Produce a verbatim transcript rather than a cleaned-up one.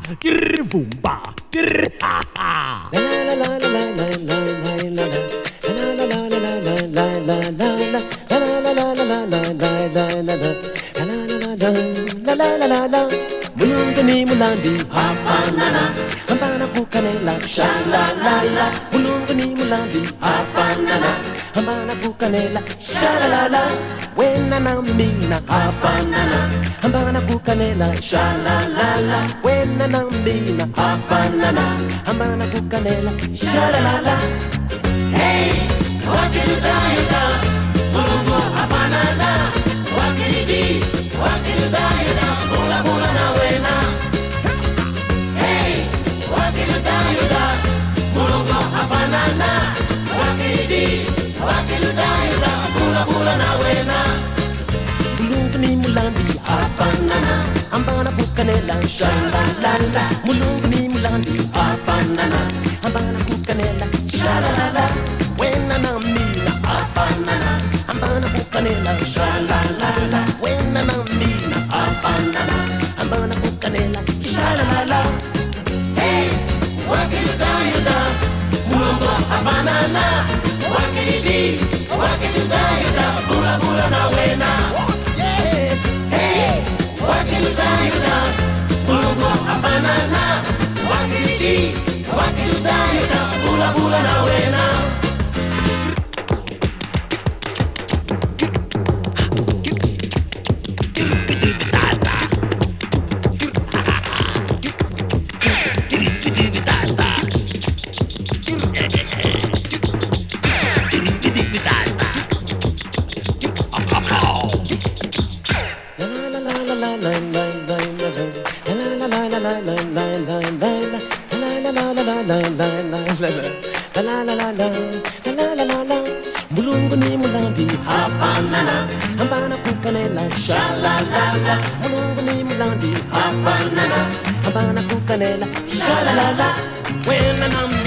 grr boomba, grr ha ha. La la la la la la la la la. La la la la la la la la la la. La la la la la la la la la la. La la la la la la. Mulungu ni mulandi hafanana, hambana kukanela sha la la la. Mulungu ni mulandi hafanana, hambana kukanela sha la la la. Wena na mina hafanana, hambana kukanela sha la la la. Wena na mina hafanana, hambana kukanela sha la la la. Hey, wakiludayuda, mulungu hafanana, wakilidi, wakiludayuda, bula bula na wena. Hey, wakiludayuda, mulungu hafanana, wakilidi, wakiludayuda, bula bula na wena. Mulungu ni mulandi hafanana, hambana kukanela sha la la la. Mulungu ni mulandi hafanana, hambana kukanela sha la la la. Wena na mina hafanana, hambana kukanela sha la la la. Wena na mina hafanana, hambana kukanela sha la la la. Hey, wakiludayuda, mulungu hafanana, wakilidi, wakiludayuda, bula bula na wena. Hey, wakiludayuda, mulungu hafanana, wakilidi, wakiludayuda, bula bula na wena. Mulungu ni mulandi hafanana, hambana kukanela sha la la la. Mulungu ni mulandi hafanana, hambana kukanela sha la la la. Wena na